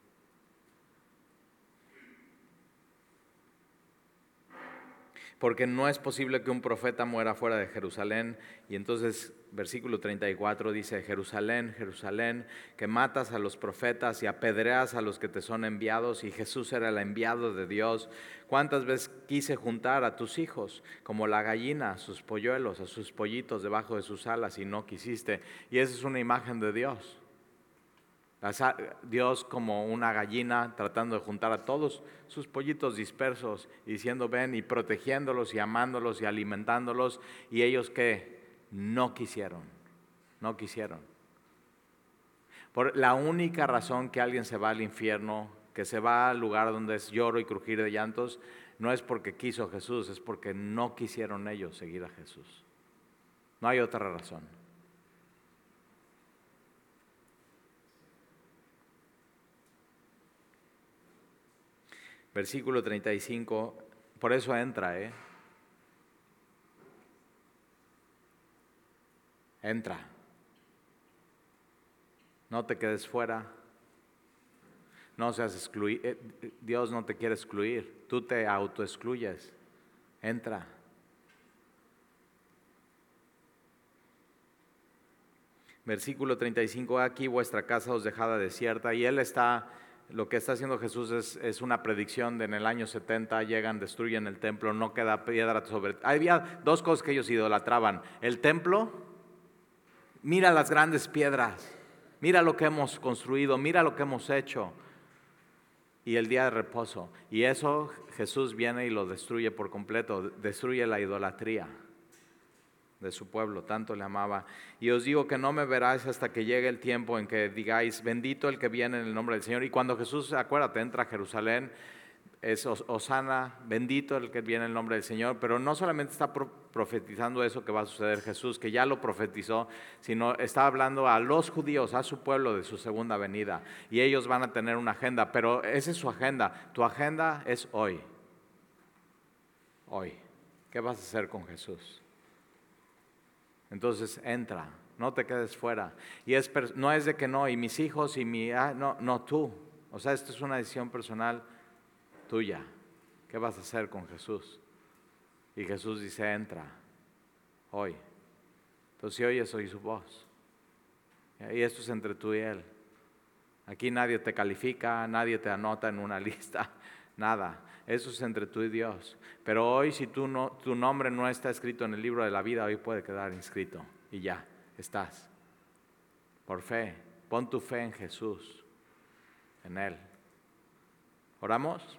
Porque no es posible que un profeta muera fuera de Jerusalén. Y entonces, versículo 34 dice, Jerusalén, Jerusalén, que matas a los profetas y apedreas a los que te son enviados. Y Jesús era el enviado de Dios. ¿Cuántas veces quise juntar a tus hijos, como la gallina, a sus polluelos, a sus pollitos debajo de sus alas, y no quisiste? Y esa es una imagen de Dios. Dios como una gallina tratando de juntar a todos sus pollitos dispersos, diciendo ven, y protegiéndolos y amándolos y alimentándolos, y ellos que no quisieron. Por la única razón que alguien se va al infierno, que se va al lugar donde es lloro y crujir de llantos, no es porque quiso Jesús, es porque no quisieron ellos seguir a Jesús. No hay otra razón. Versículo 35, por eso entra, entra. No te quedes fuera. No seas excluido. Dios no te quiere excluir. Tú te autoexcluyes. Entra. Versículo 35, aquí vuestra casa os dejada desierta. Y lo que está haciendo Jesús es una predicción de en el año 70 llegan, destruyen el templo, no queda piedra sobre. Había dos cosas que ellos idolatraban: el templo, mira las grandes piedras, mira lo que hemos construido, mira lo que hemos hecho, y el día de reposo. Y eso Jesús viene y lo destruye por completo, destruye la idolatría. de su pueblo, tanto le amaba. Y os digo que no me veráis hasta que llegue el tiempo en que digáis, bendito el que viene en el nombre del Señor. Y cuando Jesús, acuérdate, entra a Jerusalén, es Hosana, bendito el que viene en el nombre del Señor, pero no solamente está profetizando eso que va a suceder Jesús, que ya lo profetizó, sino está hablando a los judíos, a su pueblo de su segunda venida, y ellos van a tener una agenda, pero esa es su agenda. Tu agenda es hoy. Hoy. ¿Qué vas a hacer con Jesús? Entonces entra, no te quedes fuera. Y no es de que no, y mis hijos, y no, tú. O sea, esto es una decisión personal tuya. ¿Qué vas a hacer con Jesús? Y Jesús dice, entra, hoy. Entonces si oyes, oí su voz. Y esto es entre tú y Él. Aquí nadie te califica, nadie te anota en una lista, nada. Eso es entre tú y Dios. Pero hoy si tu nombre no está escrito en el libro de la vida, hoy puede quedar inscrito. Y ya, estás. Por fe, pon tu fe en Jesús, en Él. ¿Oramos?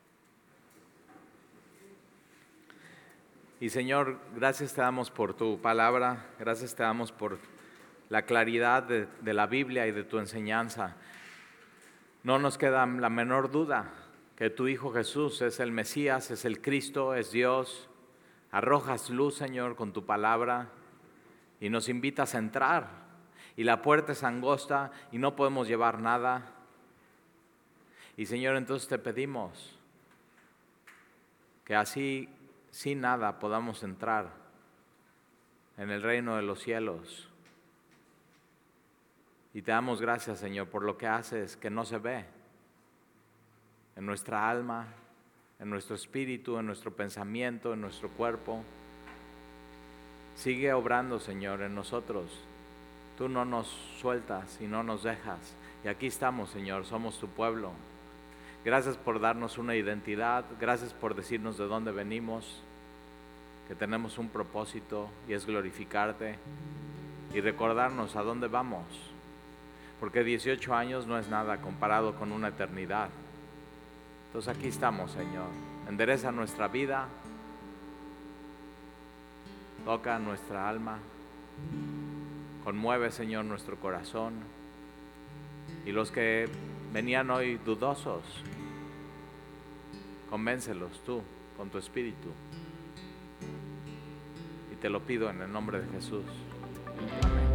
Y Señor, gracias te damos por tu palabra, gracias te damos por la claridad de la Biblia y de tu enseñanza. No nos queda la menor duda que tu Hijo Jesús es el Mesías, es el Cristo, es Dios. Arrojas luz, Señor, con tu palabra y nos invitas a entrar. Y la puerta es angosta y no podemos llevar nada. Y Señor, entonces te pedimos que así, sin nada, podamos entrar en el reino de los cielos. Y te damos gracias, Señor, por lo que haces que no se ve en nuestra alma, en nuestro espíritu, en nuestro pensamiento, en nuestro cuerpo. Sigue obrando, Señor, en nosotros. Tú no nos sueltas y no nos dejas. Y aquí estamos, Señor, somos tu pueblo. Gracias por darnos una identidad, gracias por decirnos de dónde venimos, que tenemos un propósito y es glorificarte y recordarnos a dónde vamos. Porque 18 años no es nada comparado con una eternidad. Entonces aquí estamos, Señor. Endereza nuestra vida, toca nuestra alma, conmueve, Señor, nuestro corazón. Y los que venían hoy dudosos, convéncelos tú con tu espíritu. Y te lo pido en el nombre de Jesús. Amén.